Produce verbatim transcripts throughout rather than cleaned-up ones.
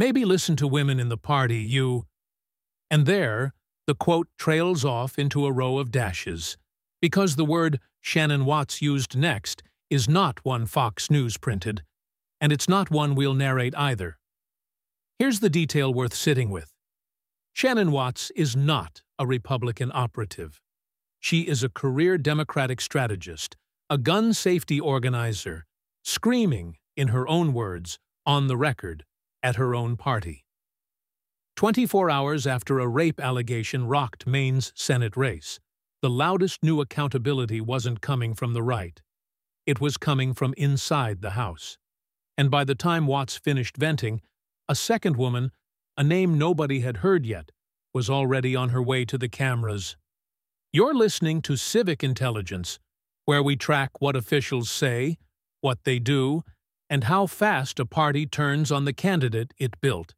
Maybe listen to women in the party you... And there, the quote trails off into a row of dashes, because the word Shannon Watts used next is not one Fox News printed, and it's not one we'll narrate either. Here's the detail worth sitting with. Shannon Watts is not a Republican operative. She is a career Democratic strategist, a gun safety organizer, screaming, in her own words, on the record, at her own party. Twenty-four hours after a rape allegation rocked Maine's Senate race, the loudest new accountability wasn't coming from the right. It was coming from inside the House. And by the time Watts finished venting, a second woman, a name nobody had heard yet, was already on her way to the cameras. You're listening to Civic Intelligence, where we track what officials say, what they do, and how fast a party turns on the candidate it built.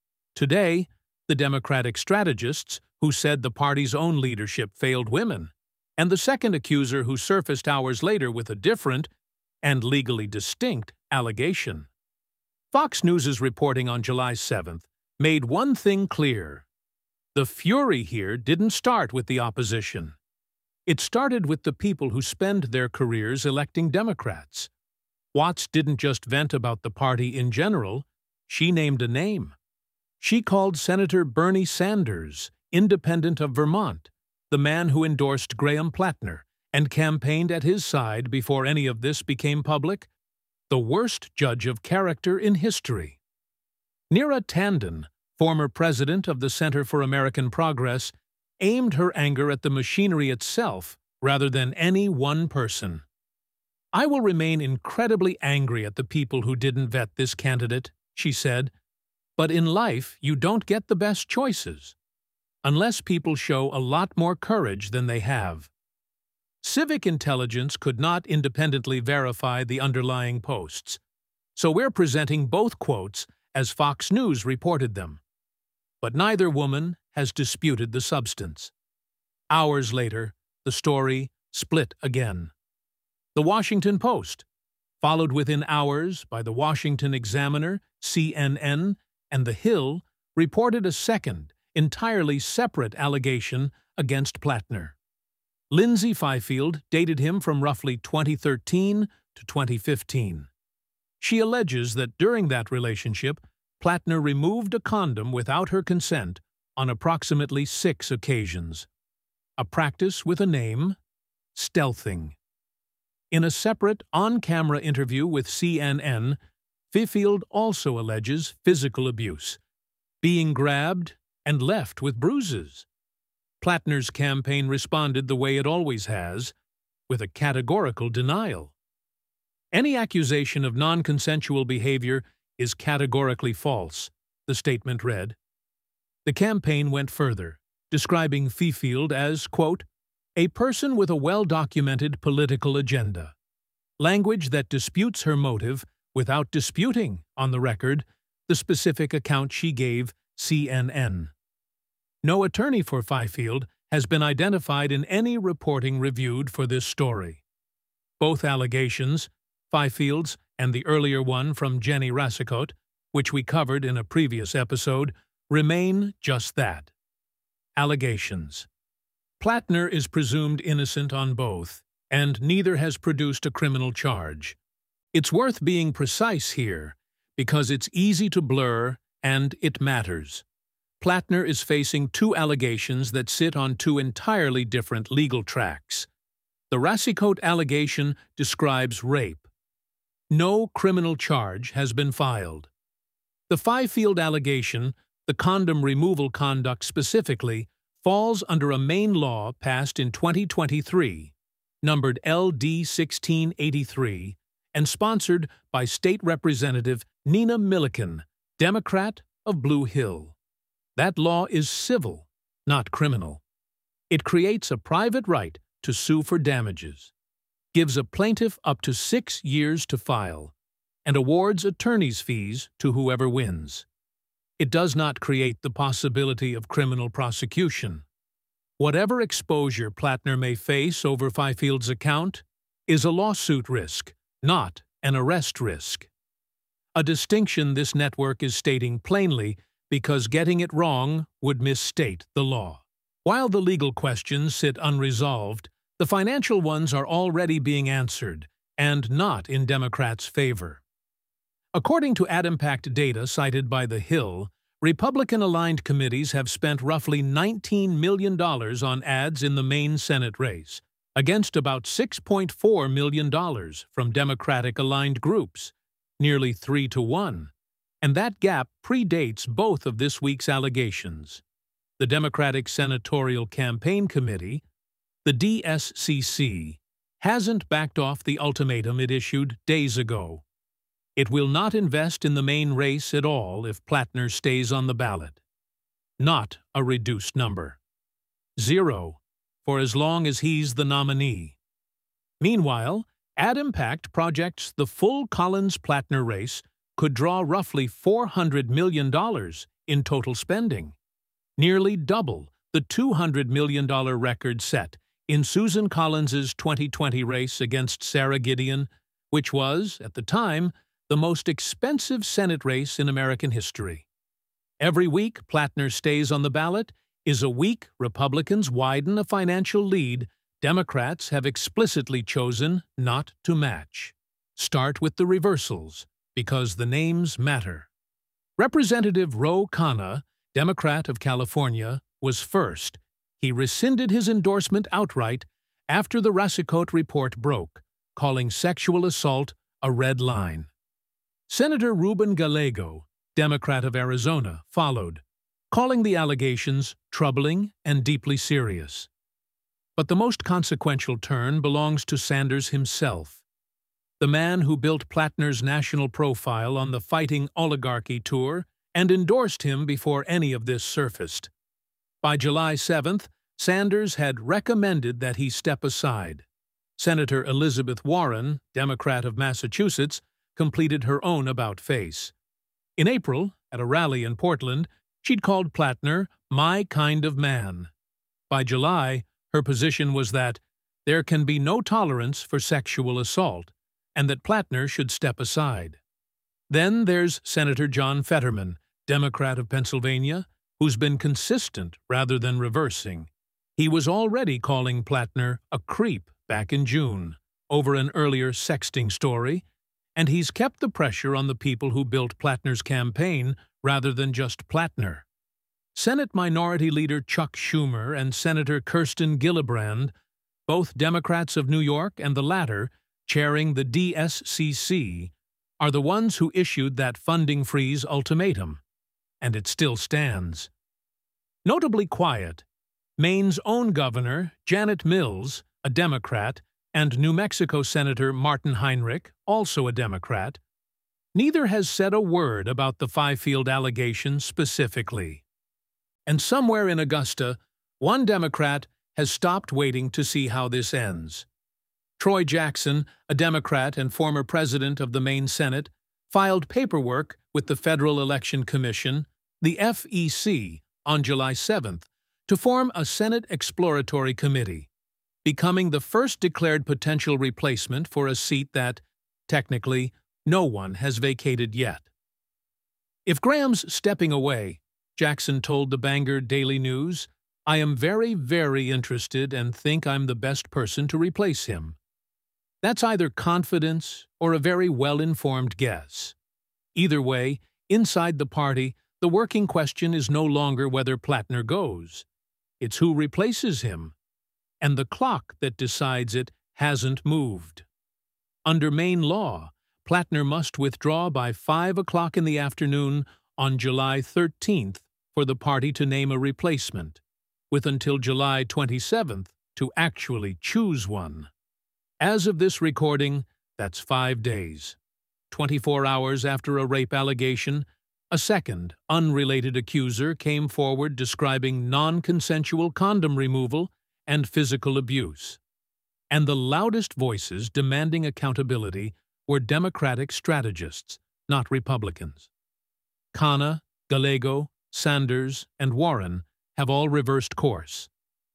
Today, the Democratic strategists who said the party's own leadership failed women, and the second accuser who surfaced hours later with a different, and legally distinct, allegation. Fox News' reporting on July seventh made one thing clear. The fury here didn't start with the opposition. It started with the people who spend their careers electing Democrats. Watts didn't just vent about the party in general, she named a name. She called Senator Bernie Sanders, independent of Vermont, the man who endorsed Graham Plattner and campaigned at his side before any of this became public, the worst judge of character in history. Neera Tanden, former president of the Center for American Progress, aimed her anger at the machinery itself rather than any one person. "I will remain incredibly angry at the people who didn't vet this candidate," she said, "but in life you don't get the best choices, unless people show a lot more courage than they have." Civic Intelligence could not independently verify the underlying posts, so we're presenting both quotes as Fox News reported them. But neither woman has disputed the substance. Hours later, the story split again. The Washington Post, followed within hours by the Washington Examiner, C N N, and The Hill, reported a second, entirely separate allegation against Plattner. Lindsay Fifield dated him from roughly twenty thirteen to twenty fifteen. She alleges that during that relationship, Plattner removed a condom without her consent on approximately six occasions. A practice with a name: stealthing. In a separate, on-camera interview with C N N, Fifield also alleges physical abuse, being grabbed and left with bruises. Plattner's campaign responded the way it always has, with a categorical denial. "Any accusation of non-consensual behavior is categorically false," the statement read. The campaign went further, describing Fifield as, quote, "a person with a well-documented political agenda," language that disputes her motive without disputing, on the record, the specific account she gave C N N. No attorney for Fifield has been identified in any reporting reviewed for this story. Both allegations, Fifield's and the earlier one from Jenny Racicot, which we covered in a previous episode, remain just that: allegations. Plattner is presumed innocent on both, and neither has produced a criminal charge. It's worth being precise here, because it's easy to blur and it matters. Plattner is facing two allegations that sit on two entirely different legal tracks. The Racicot allegation describes rape. No criminal charge has been filed. The Fifield allegation, the condom removal conduct specifically, falls under a Maine law passed in twenty twenty-three, numbered L D sixteen eighty-three, and sponsored by State Representative Nina Milliken, Democrat of Blue Hill. That law is civil, not criminal. It creates a private right to sue for damages, gives a plaintiff up to six years to file, and awards attorney's fees to whoever wins. It does not create the possibility of criminal prosecution. Whatever exposure Plattner may face over Fifield's account is a lawsuit risk, not an arrest risk. a distinction this network is stating plainly because getting it wrong would misstate the law. While the legal questions sit unresolved, the financial ones are already being answered, and not in Democrats' favor. According to AdImpact data cited by The Hill, Republican-aligned committees have spent roughly nineteen million dollars on ads in the Maine Senate race, against about six point four million dollars from Democratic-aligned groups, nearly three to one, and that gap predates both of this week's allegations. The Democratic Senatorial Campaign Committee, the D S C C, hasn't backed off the ultimatum it issued days ago. It will not invest in the Maine race at all if Plattner stays on the ballot. Not a reduced number. Zero, for as long as he's the nominee. Meanwhile, AdImpact projects the full Collins-Plattner race could draw roughly four hundred million dollars in total spending, nearly double the two hundred million dollars record set in Susan Collins's twenty twenty race against Sarah Gideon, which was, at the time, the most expensive Senate race in American history. Every week Plattner stays on the ballot is a week Republicans widen a financial lead Democrats have explicitly chosen not to match. Start with the reversals, because the names matter. Representative Ro Khanna, Democrat of California, was first. He rescinded his endorsement outright after the Rasicote report broke, calling sexual assault a red line. Senator Ruben Gallego, Democrat of Arizona, followed, calling the allegations troubling and deeply serious. But the most consequential turn belongs to Sanders himself, the man who built Plattner's national profile on the Fighting Oligarchy tour and endorsed him before any of this surfaced. By July seventh, Sanders had recommended that he step aside. Senator Elizabeth Warren, Democrat of Massachusetts, completed her own about-face. In April, at a rally in Portland, she'd called Plattner "my kind of man." By July, her position was that there can be no tolerance for sexual assault, and that Plattner should step aside. Then there's Senator John Fetterman, Democrat of Pennsylvania, who's been consistent rather than reversing. He was already calling Plattner a creep back in June over an earlier sexting story, and he's kept the pressure on the people who built Plattner's campaign rather than just Plattner. Senate Minority Leader Chuck Schumer and Senator Kirsten Gillibrand, both Democrats of New York and the latter chairing the D S C C, are the ones who issued that funding freeze ultimatum, and it still stands. Notably quiet, Maine's own governor, Janet Mills, a Democrat, and New Mexico Senator Martin Heinrich, also a Democrat, neither has said a word about the Fifield allegations specifically. And somewhere in Augusta, one Democrat has stopped waiting to see how this ends. Troy Jackson, a Democrat and former president of the Maine Senate, filed paperwork with the Federal Election Commission, the F E C, on July seventh to form a Senate Exploratory Committee, becoming the first declared potential replacement for a seat that, technically, no one has vacated yet. If Graham's stepping away, Jackson told the Bangor Daily News, "I am very, very interested and think I'm the best person to replace him." That's either confidence or a very well-informed guess. Either way, inside the party, the working question is no longer whether Plattner goes. It's who replaces him. And the clock that decides it hasn't moved. Under Maine law, Plattner must withdraw by five o'clock in the afternoon on July thirteenth for the party to name a replacement, with until July twenty-seventh to actually choose one. As of this recording, that's five days. twenty-four hours after a rape allegation, a second, unrelated accuser came forward describing non-consensual condom removal and physical abuse. And the loudest voices demanding accountability were Democratic strategists, not Republicans. Khanna, Gallego, Sanders, and Warren have all reversed course.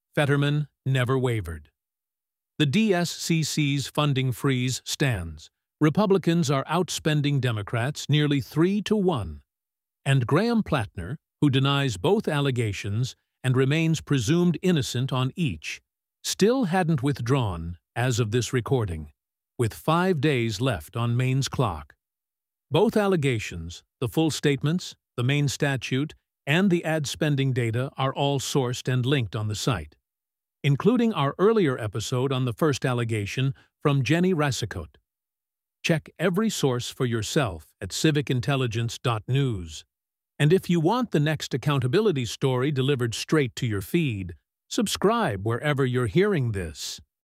Fetterman never wavered. The D S C C's funding freeze stands, Republicans are outspending Democrats nearly three to one, and Graham Plattner, who denies both allegations and remains presumed innocent on each, still hadn't withdrawn as of this recording, with five days left on Maine's clock. Both allegations, the full statements, the Maine statute, and the ad spending data are all sourced and linked on the site, including our earlier episode on the first allegation from Jenny Racicot. Check every source for yourself at civic intelligence dot news. And if you want the next accountability story delivered straight to your feed, subscribe wherever you're hearing this.